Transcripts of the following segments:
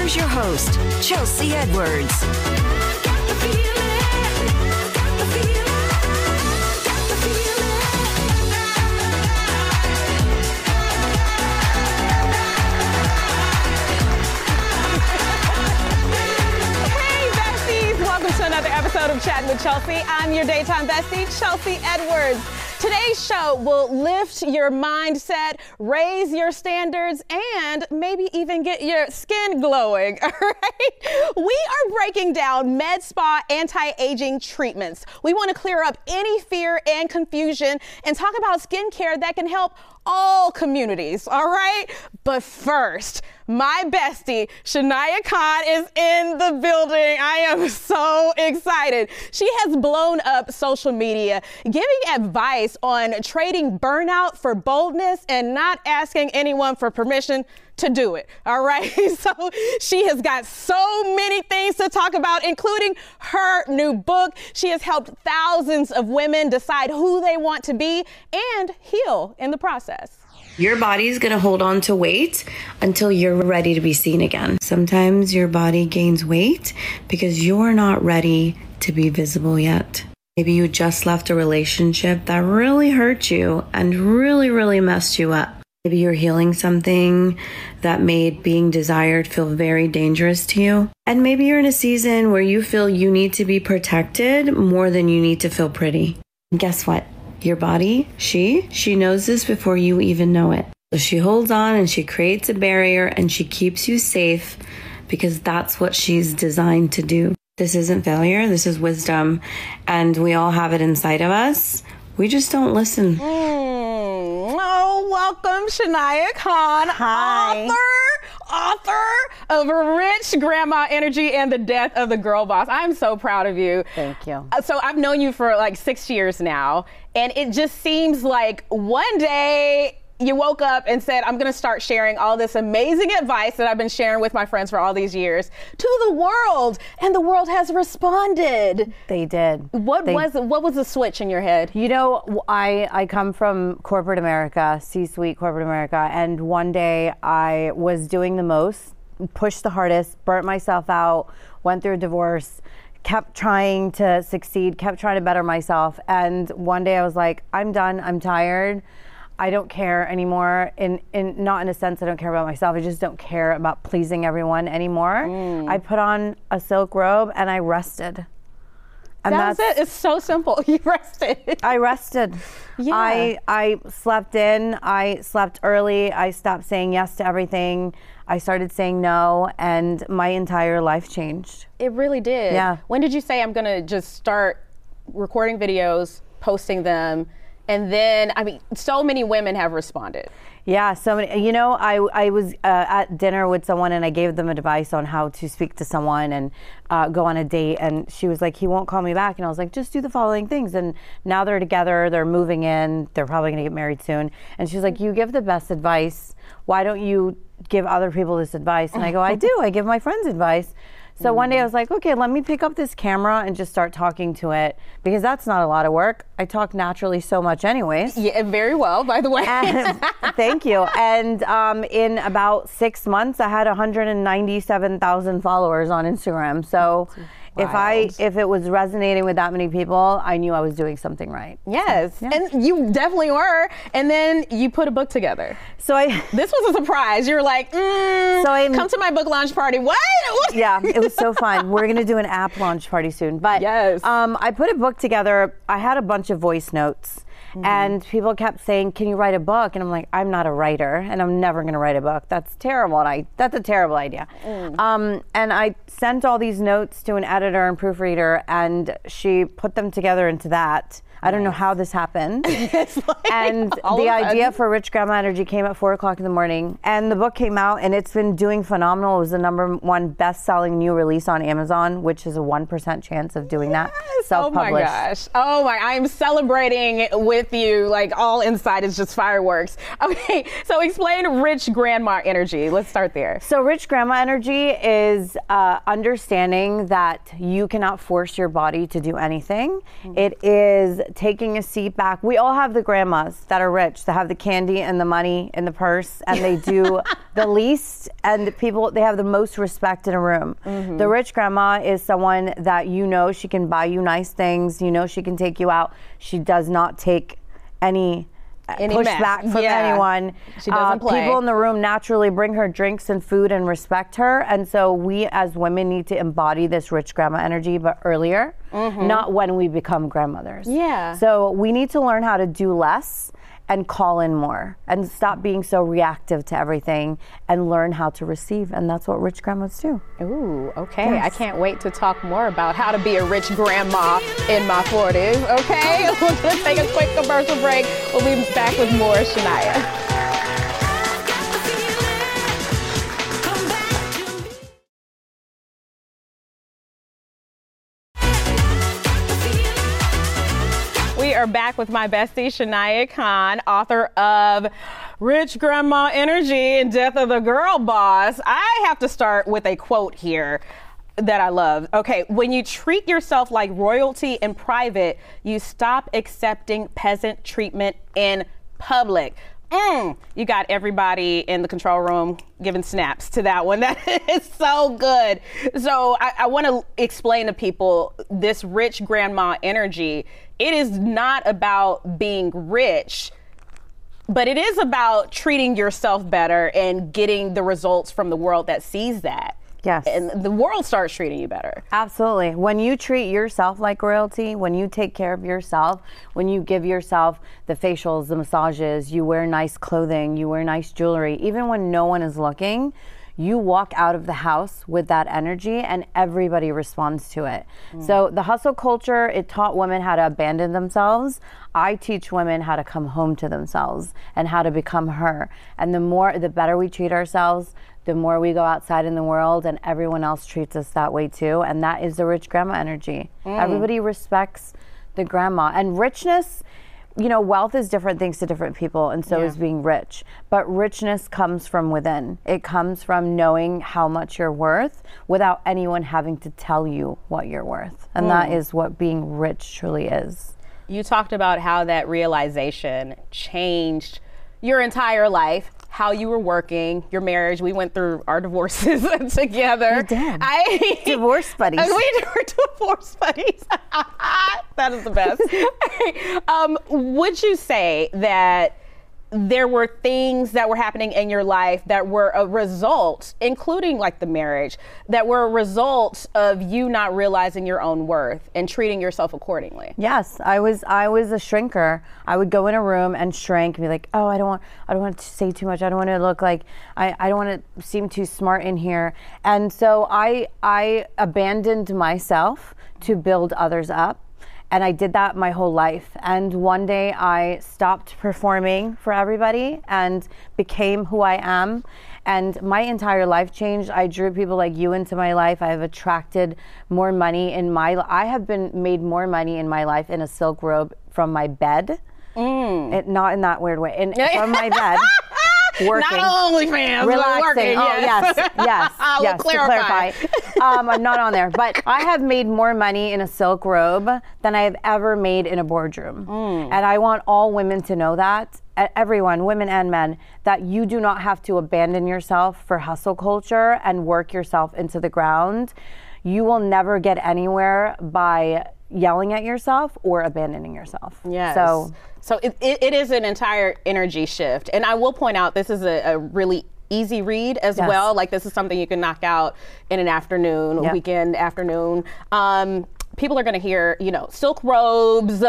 Here's your host, Chelsea Edwards. Another episode of Chatting with Chelsea. I'm your daytime bestie, Chelsea Edwards. Today's show will lift your mindset, raise your standards, and maybe even get your skin glowing, all right? We are breaking down med spa anti-aging treatments. We want to clear up any fear and confusion and talk about skincare that can help all communities, all right? But first, my bestie, Shania Khan, is in the building. I am so excited. She has blown up social media, giving advice on trading burnout for boldness and not asking anyone for permission to do it, all right? So she has got so many things to talk about, including her new book. She has helped thousands of women decide who they want to be and heal in the process. Your body's going to hold on to weight until you're ready to be seen again. Sometimes your body gains weight because you're not ready to be visible yet. Maybe you just left a relationship that really hurt you and really messed you up. Maybe you're healing something that made being desired feel very dangerous to you. And maybe you're in a season where you feel you need to be protected more than you need to feel pretty. And guess what? Your body, she knows this before you even know it. So she holds on and she creates a barrier and she keeps you safe because that's what she's designed to do. This isn't failure, this is wisdom. And we all have it inside of us. We just don't listen. Oh, welcome, Shania Khan. Hi. Author of Rich Grandma Energy and the Death of the Girl Boss. I'm so proud of you. Thank you. So I've known you for like 6 years now, and it just seems like one day you woke up and said, I'm going to start sharing all this amazing advice that I've been sharing with my friends for all these years to the world, and the world has responded. They did. What was the switch in your head? You know, I come from corporate America, C-suite corporate America, and one day I was doing the most, pushed the hardest, burnt myself out, went through a divorce, kept trying to succeed, kept trying to better myself, and one day I was like, I'm done, I'm tired. I don't care anymore, not in a sense I don't care about myself, I just don't care about pleasing everyone anymore. I put on a silk robe and I rested. And that's it. It's so simple. You rested. I rested. Yeah. I slept in, I slept early, I stopped saying yes to everything, I started saying no, and my entire life changed. It really did. Yeah. When did you say I'm gonna just start recording videos, posting them? And then, I mean, so many women have responded. Yeah, so many. You know, I was at dinner with someone and I gave them advice on how to speak to someone and go on a date. And she was like, he won't call me back. And I was like, just do the following things. And now they're together, they're moving in, they're probably going to get married soon. And she's like, you give the best advice. Why don't you give other people this advice? And I go, I do. I give my friends advice. So one day I was like, okay, let me pick up this camera and just start talking to it, because that's not a lot of work. I talk naturally so much anyways. Yeah, very well, by the way. Thank you. And in about 6 months, I had 197,000 followers on Instagram. So if it was resonating with that many people, I knew I was doing something right. Yes, yeah. And you definitely were. And then you put a book together. So this was a surprise. You were like, come to my book launch party. What? Yeah, it was so fun. We're going to do an app launch party soon. But yes. I put a book together. I had a bunch of voice notes. And people kept saying, can you write a book? And I'm like, I'm not a writer, and I'm never going to write a book. That's terrible. And that's a terrible idea. And I sent all these notes to an editor and proofreader, and she put them together into that. I don't know how this happened. And the idea for Rich Grandma Energy came at 4 o'clock in the morning, and the book came out, and it's been doing phenomenal. It was the #1 best-selling new release on Amazon, which is a 1% chance of doing that. Self-published. Oh my gosh. Oh my, I'm celebrating with you. Like, all inside is just fireworks. Okay, so explain Rich Grandma Energy. Let's start there. So Rich Grandma Energy is understanding that you cannot force your body to do anything. It is taking a seat back. We all have the grandmas that are rich, that have the candy and the money in the purse, and they do the least, and they have the most respect in a room. The rich grandma is someone that she can buy you nice things, she can take you out. She does not take any pushback from anyone. She doesn't play. People in the room naturally bring her drinks and food and respect her. And so we as women need to embody this rich grandma energy, but earlier, not when we become grandmothers. Yeah. So we need to learn how to do less and call in more and stop being so reactive to everything and learn how to receive. And that's what rich grandmas do. Ooh, okay. Yes. I can't wait to talk more about how to be a rich grandma in my 40s, okay? We're going to take a quick commercial break. We'll be back with more Shania. We are back with my bestie, Shania Khan, author of Rich Grandma Energy and Death of the Girl Boss. I have to start with a quote here that I love. Okay, when you treat yourself like royalty in private, you stop accepting peasant treatment in public. You got everybody in the control room giving snaps to that one. That is so good. So I want to explain to people this rich grandma energy. It is not about being rich, but it is about treating yourself better and getting the results from the world that sees that. Yes. And the world starts treating you better. Absolutely. When you treat yourself like royalty, when you take care of yourself, when you give yourself the facials, the massages, you wear nice clothing, you wear nice jewelry, even when no one is looking, you walk out of the house with that energy and everybody responds to it. So the hustle culture, it taught women how to abandon themselves. I teach women how to come home to themselves and how to become her. And the better we treat ourselves, the more we go outside in the world and everyone else treats us that way too. And that is the rich grandma energy. Everybody respects the grandma. And richness, wealth is different things to different people, and so is being rich. But richness comes from within. It comes from knowing how much you're worth without anyone having to tell you what you're worth. And that is what being rich truly is. You talked about how that realization changed your entire life, how you were working, your marriage. We went through our divorces together. We did. Divorce buddies. We were divorce buddies. That is the best. Would you say that there were things that were happening in your life that were a result, including like the marriage, that were a result of you not realizing your own worth and treating yourself accordingly? Yes, I was a shrinker. I would go in a room and shrink and be like, oh, I don't want to say too much. I don't want to look like, I don't want to seem too smart in here. And so I abandoned myself to build others up. And I did that my whole life. And one day I stopped performing for everybody and became who I am. And my entire life changed. I drew people like you into my life. I have attracted more money in I have made more money in my life in a silk robe from my bed. Not in that weird way. From my bed. Working. Not OnlyFans, relaxing. Working, yes. Yes. We'll clarify. I'm not on there, but I have made more money in a silk robe than I have ever made in a boardroom. And I want all women to know that, everyone, women and men, that you do not have to abandon yourself for hustle culture and work yourself into the ground. You will never get anywhere by yelling at yourself or abandoning yourself. Yes. So it is an entire energy shift. And I will point out, this is a really easy read as well. Like, this is something you can knock out in an afternoon, a weekend afternoon. People are going to hear, silk robes,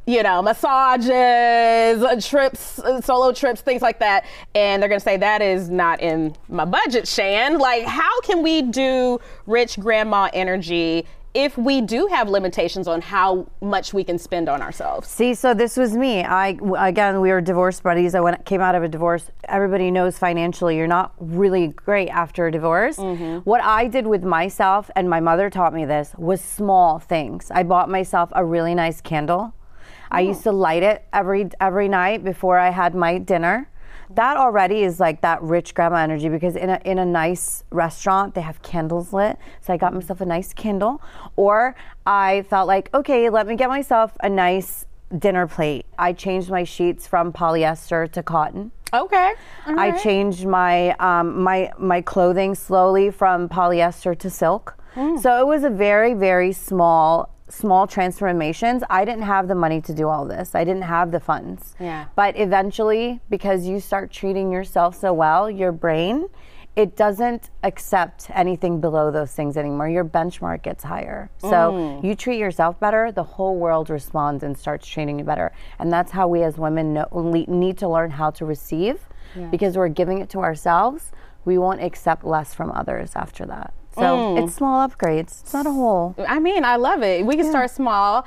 massages, trips, solo trips, things like that. And they're going to say, that is not in my budget, Shan. Like, how can we do rich grandma energy if we do have limitations on how much we can spend on ourselves? See, so this was me. We were divorce buddies. Came out of a divorce. Everybody knows financially you're not really great after a divorce. What I did with myself, and my mother taught me this, was small things. I bought myself a really nice candle. I used to light it every night before I had my dinner. That already is like that rich grandma energy, because in a nice restaurant, they have candles lit. So I got myself a nice candle. Or I felt like, okay, let me get myself a nice dinner plate. I changed my sheets from polyester to cotton. Okay. All I right. changed my my clothing slowly from polyester to silk. So it was a very, very small transformations. I didn't have the money to do all this. I didn't have the funds. Yeah. But eventually, because you start treating yourself so well, your brain, it doesn't accept anything below those things anymore. Your benchmark gets higher. So you treat yourself better, the whole world responds and starts treating you better. And that's how we as women need to learn how to receive, because we're giving it to ourselves. We won't accept less from others after that. So it's small upgrades. It's not a whole. I mean, I love it. We can start small.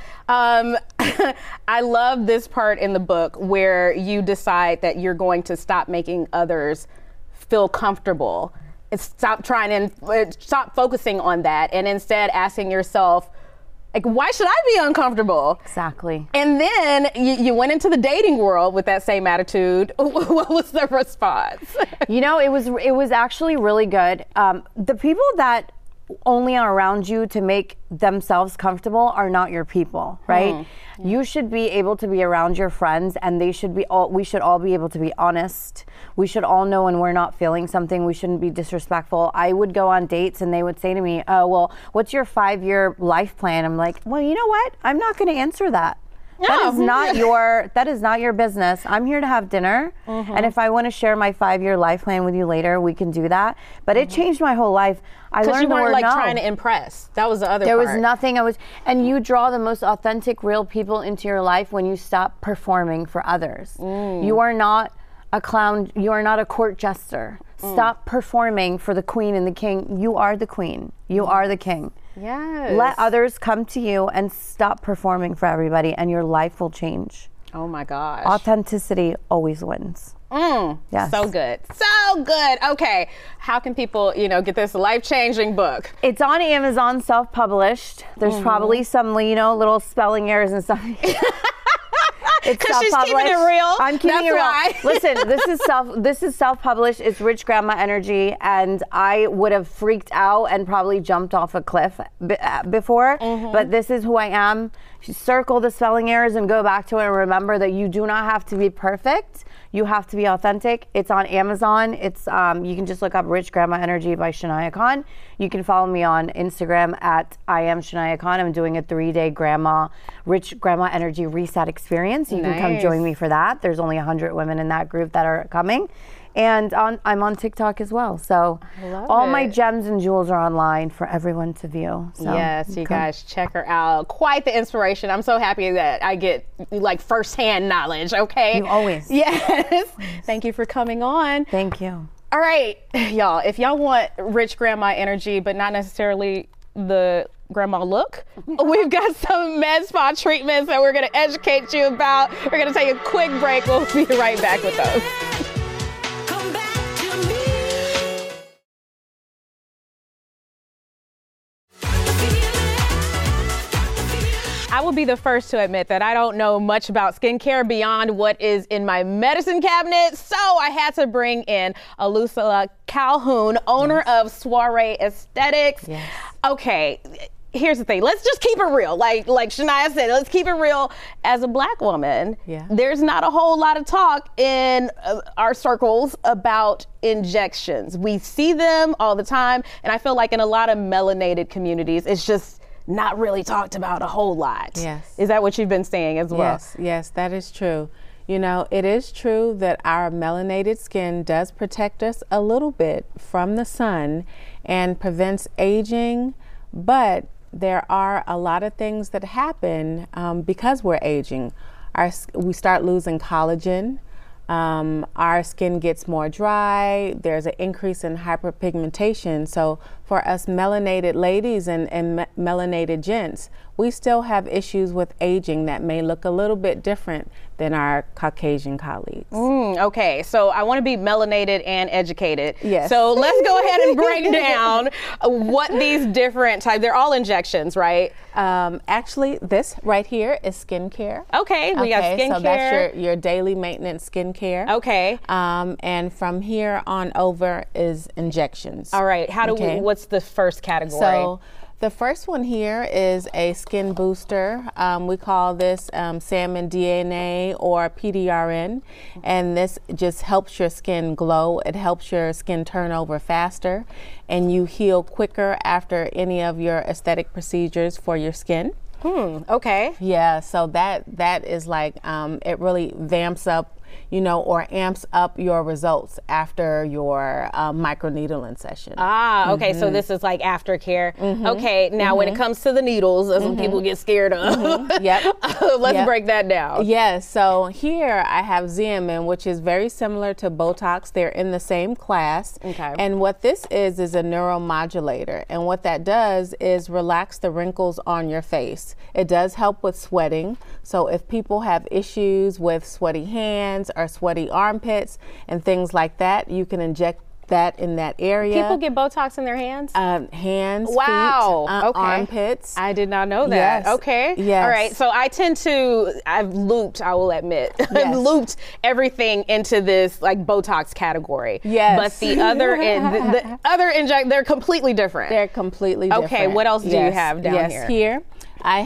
I love this part in the book where you decide that you're going to stop making others feel comfortable and stop focusing on that, and instead asking yourself, like, why should I be uncomfortable? Exactly. And then you went into the dating world with that same attitude. What was the response? You know, it was actually really good. The people that only are around you to make themselves comfortable are not your people, right? You should be able to be around your friends, and we should all be able to be honest. We should all know when we're not feeling something. We shouldn't be disrespectful. I would go on dates and they would say to me, "Oh, well, what's your 5-year life plan?" I'm like, "Well, you know what? I'm not going to answer that. That is not your business. I'm here to have dinner. And if I want to share my 5-year life plan with you later, we can do that." But it changed my whole life. I learned you the weren't word like no. trying to impress. That was the other There part. was nothing and you draw the most authentic, real people into your life when you stop performing for others. You are not a clown. You are not a court jester. Stop performing for the queen and the king. You are the queen. You are the king. Yes. Let others come to you and stop performing for everybody, and your life will change. Oh my gosh. Authenticity always wins. Yes. So good. So good. Okay. How can people, get this life-changing book? It's on Amazon, self-published. There's probably some, little spelling errors and stuff. It's because she's keeping it real. I'm keeping it real. Why. Listen, this is self-published. It's Rich Grandma Energy, and I would have freaked out and probably jumped off a cliff before. But this is who I am. Circle the spelling errors and go back to it, and remember that you do not have to be perfect. You have to be authentic. It's on Amazon. It's you can just look up Rich Grandma Energy by Shania Khan. You can follow me on Instagram at I am Shania Khan. I'm doing a 3-day Rich Grandma Energy Reset Experience. You can come join me for that. There's only 100 women in that group that are coming. And I'm on TikTok as well. So all my gems and jewels are online for everyone to view. So yes, you guys check her out. Quite the inspiration. I'm so happy that I get firsthand knowledge, okay? You always. Yes. Thank you for coming on. Thank you. All right, y'all, if y'all want Rich Grandma Energy, but not necessarily the grandma look, we've got some med spa treatments that we're going to educate you about. We're going to take a quick break. We'll be right back with those. I will be the first to admit that I don't know much about skincare beyond what is in my medicine cabinet, so I had to bring in Alusala Calhoun, owner of Soiree Aesthetics. Yes. Okay, here's the thing. Let's just keep it real. Like Shania said, let's keep it real. As a Black woman, there's not a whole lot of talk in our circles about injections. We see them all the time, and I feel like in a lot of melanated communities, it's just not really talked about a whole lot. Yes. Is that what you've been saying as well? Yes, that is true. It is true that our melanated skin does protect us a little bit from the sun and prevents aging, but there are a lot of things that happen because we're aging. We start losing collagen. Our skin gets more dry. There's an increase in hyperpigmentation. So for us melanated ladies and melanated gents, we still have issues with aging that may look a little bit different than our Caucasian colleagues. Okay, so I want to be melanated and educated. Yes. So let's go ahead and break down what these different types, they're all injections, right? Actually, this right here is skincare. Okay, we got skincare. So that's your daily maintenance skincare. Okay. And from here on over is injections. All right, what's the first category? So The first one here is a skin booster. We call this salmon DNA or PDRN, and this just helps your skin glow. It helps your skin turn over faster, and you heal quicker after any of your aesthetic procedures for your skin. Okay. Yeah, so that is like, it really vamps up, or amps up your results after your microneedling session. Okay, so this is like aftercare. Okay, now when it comes to the needles, that's what people get scared of. Yep. Let's break that down. Yeah, so here I have Xeomin, which is very similar to Botox. They're in the same class. Okay. And what this is a neuromodulator. And what that does is relax the wrinkles on your face. It does help with sweating. So if people have issues with sweaty hands or sweaty armpits and things like that, you can inject that in that area. People get Botox in their hands? Hands, wow. feet, Okay. armpits. I did not know that. Yes. Okay. Yes. All right. So I've looped, I will admit, I've Yes. looped everything into this like Botox category. Yes. But the other, the other they're completely different. They're completely different. Okay. What else do you Yes. have down yes. here? Here I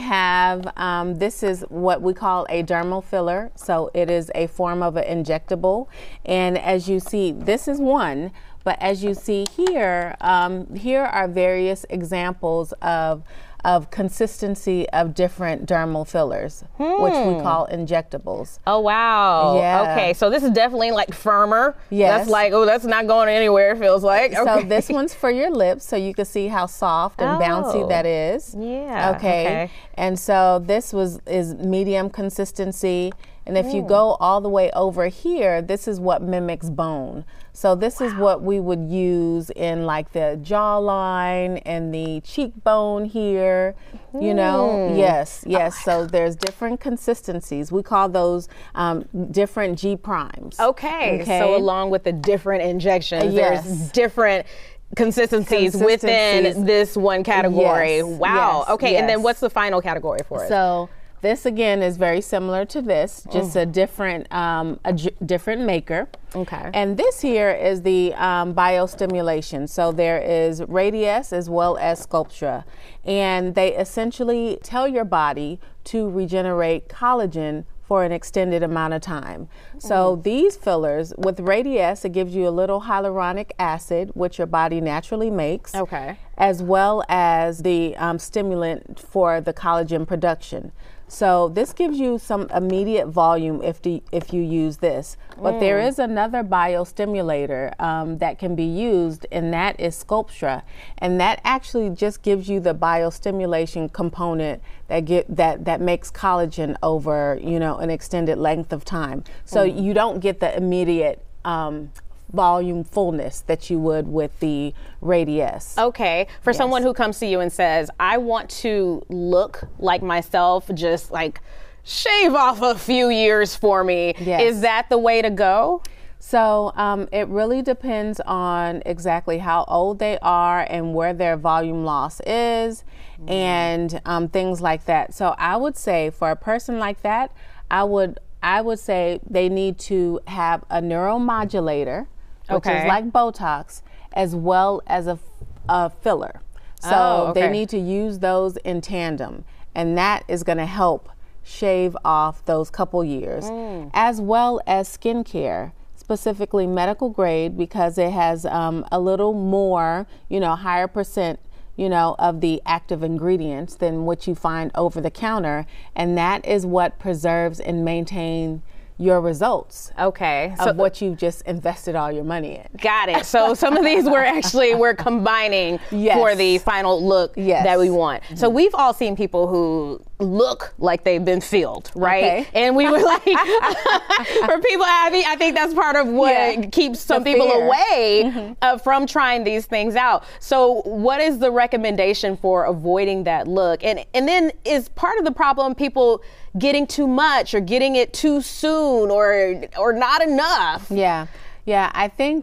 have, this is what we call a dermal filler. So it is a form of an injectable. And as you see, this is one. But as you see here, here are various examples of consistency of different dermal fillers, which we call injectables. Oh, wow. Yeah. Okay. So this is definitely like firmer. Yes. That's like, that's not going anywhere, it feels like. So Okay. this one's for your lips, so you can see how soft and bouncy that is. Yeah. Okay. And so this is medium consistency. And if you go all the way over here, this is what mimics bone. So this is what we would use in like the jawline and the cheekbone here, Yes. So there's different consistencies. We call those different G primes. Okay. So along with the different injections, Yes. there's different consistencies within this one category. Yes. Wow. Yes. Okay. And then Yes. what's the final category for it? So this again is very similar to this, just a different different maker. Okay. And this here is the biostimulation. So there is Radiesse as well as Sculptra, and they essentially tell your body to regenerate collagen for an extended amount of time. So these fillers, with Radiesse, it gives you a little hyaluronic acid, which your body naturally makes. Okay. As well as the stimulant for the collagen production. So this gives you some immediate volume if you use this. But there is another biostimulator that can be used, and that is Sculptra. And that actually just gives you the biostimulation component that makes collagen over, an extended length of time. So you don't get the immediate volume fullness that you would with the Radiesse. Okay. For someone who comes to you and says, I want to look like myself, just like shave off a few years for me. Yes. Is that the way to go? So it really depends on exactly how old they are and where their volume loss is and things like that. So I would say for a person like that, I would say they need to have a neuromodulator, which is like Botox, as well as a filler. So they need to use those in tandem, and that is going to help shave off those couple years, as well as skincare, specifically medical grade, because it has a little more, higher percent, of the active ingredients than what you find over the counter, and that is what preserves and maintain your results. Okay. Of what you've just invested all your money in. Got it. So some of these we're combining for the final look that we want. So we've all seen people who look like they've been filled, right? Okay. And we were like, for people, I think that's part of what keeps some people fear. away from trying these things out. So what is the recommendation for avoiding that look? And then is part of the problem people getting too much or getting it too soon or not enough? Yeah. I think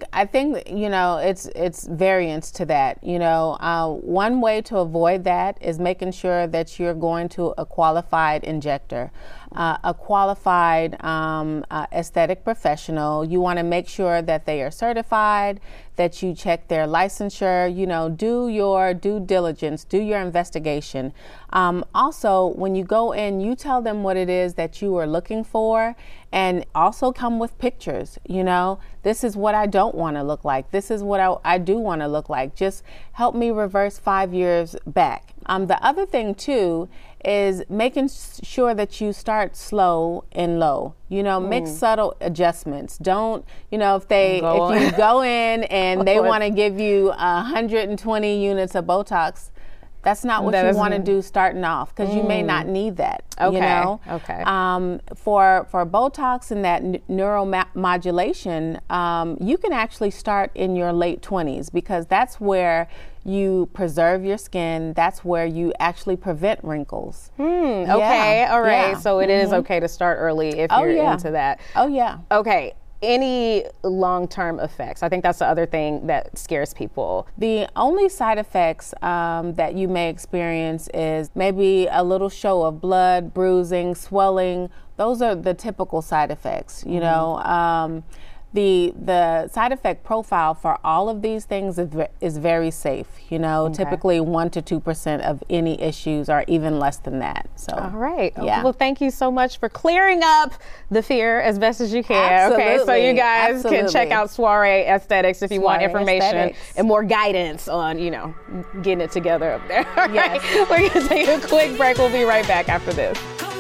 it's variance to that. One way to avoid that is making sure that you're going to a qualified injector. a qualified aesthetic professional. You want to make sure that they are certified, that you check their licensure, do your due diligence, do your investigation. Also, when you go in, you tell them what it is that you are looking for, and also come with pictures. This is what I don't want to look like. This is what I do want to look like. Just help me reverse 5 years back. The other thing too is making sure that you start slow and low. Make subtle adjustments. Don't, if you go in and they want to give you 120 units of Botox, that's not what you want to do starting off, because you may not need that. Okay. Okay. For Botox and that neuromodulation, you can actually start in your late 20s, because that's where you preserve your skin. That's where you actually prevent wrinkles. Okay. All right. Yeah. So it is okay to start early if you're into that. Oh, yeah. Okay. Any long-term effects? I think that's the other thing that scares people. The only side effects that you may experience is maybe a little show of blood, bruising, swelling. Those are the typical side effects, The side effect profile for all of these things is very safe. Typically 1 to 2% of any issues, or even less than that. So, all right. Yeah. Well, thank you so much for clearing up the fear as best as you can. Absolutely. Okay, so you guys can check out Soiree Aesthetics if you want information and more guidance on, getting it together up there. All right. We're going to take a quick break. We'll be right back after this.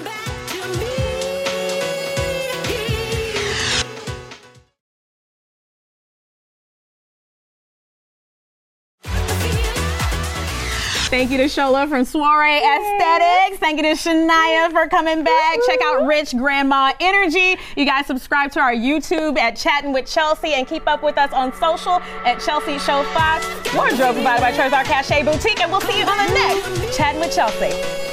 Thank you to Shola from Soiree Aesthetics. Thank you to Shania for coming back. Check out Rich Grandma Energy. You guys subscribe to our YouTube at Chatting with Chelsea, and keep up with us on social at Chelsea Show 5. Wardrobe provided by Trezor Cache Boutique, and we'll see you on the next Chatting with Chelsea.